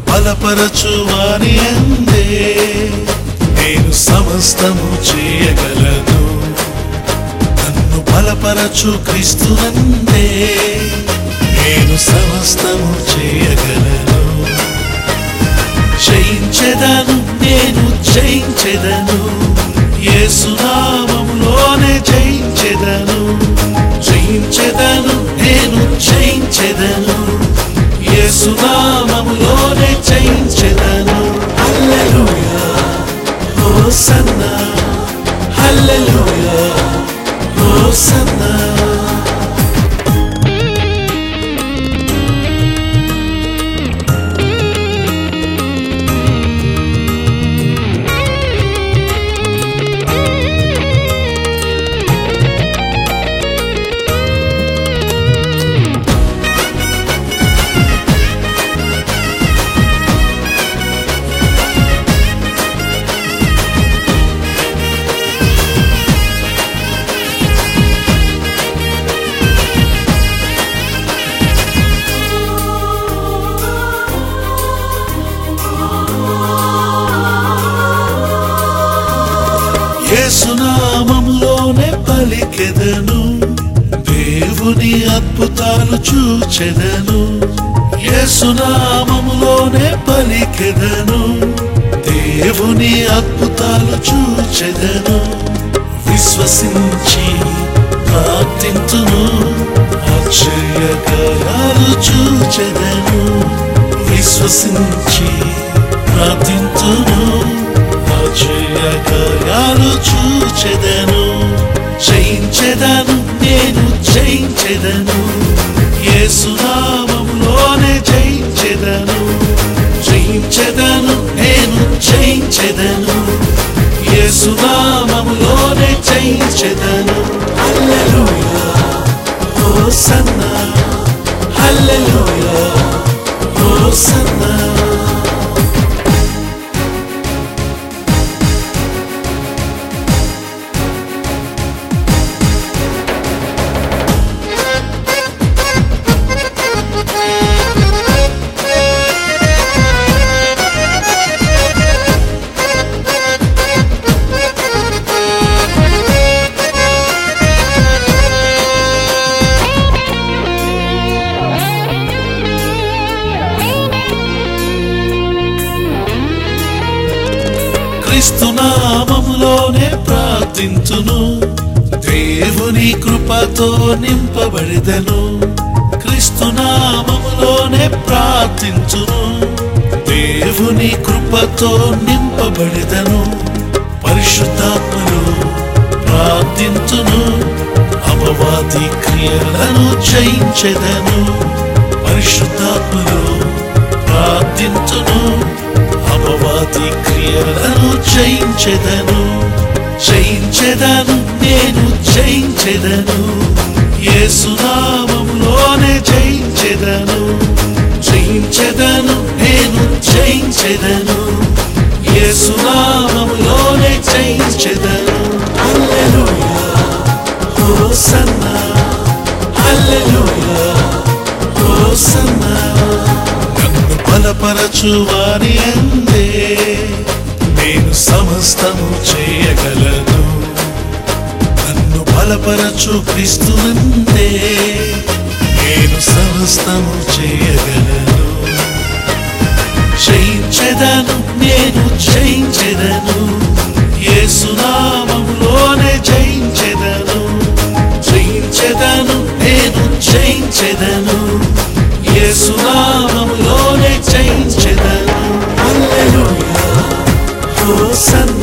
బలపరచు వాని యందే నేను సమస్తము చేయగలను. నన్ను బలపరచు క్రీస్తునందే నేను సమస్తము చేయగలను. జయించెదను నేను జయించెదను, యేసు నామములోనే జయించెదను. జయించెదను నేను జయించెదను, యేసు నామములోనే జయించెదను. హల్లెలూయా హోసన్నా, హల్లెలూయా హోసన్నా. యేసు నామములోనే పలికెదను, దేవుని అద్భుతాలు చూచెదను. యేసు నామములోనే పలికెదను, దేవుని అద్భుతాలు చూచెదను. విశ్వసించి ప్రార్థింతును, ఆశ్చర్యకార్యాలు చూచెదను. విశ్వసించి ప్రార్థింతును, ఆశ్చర్యకార్యాలు చూచెదను. జయించెదను నేను జయించెదను, యేసు నామములోనే జయించెదను. జయించెదను నేను జయించెదను, యేసు నామములోనే జయించెదను. హల్లెలూయా హోసన్నా, హల్లెలూయా హోసన్నా. క్రీస్తు నామములోనే ప్రార్థింతును, దేవుని కృపతో నింపబడిదను. క్రీస్తు నామములోనే ప్రార్థింతును, దేవుని కృపతో నింపబడిదను. పరిశుద్ధాత్మలో ప్రార్థింతును, అపవాది క్రియలను జయించెదను. పరిశుద్ధాత్మలో ప్రార్థింతును, అపవాది క్రియలను జయించెదను. జయించెదను నేను జయించెదను, యేసు నామములోనే జయించెదను. జయించెదను నేను జయించెదను, యేసు నామములోనే జయించెదను. హల్లెలూయా హోసన్నా, హల్లెలూయా హోసన్నా. నన్ను బలపరచు వాని యందే నేను సమస్తము చేయగలను. నన్ను బలపరచు క్రీస్తునందే నేను సమస్తము చేయగలను. జయించెదను నేను జయించెదను, యేసు నామములోనే జయించెదను. జయించెదను నేను జయించెదను, యేసు నామములోనే జయించెదను. హల్లెలూయా హోసన్నా.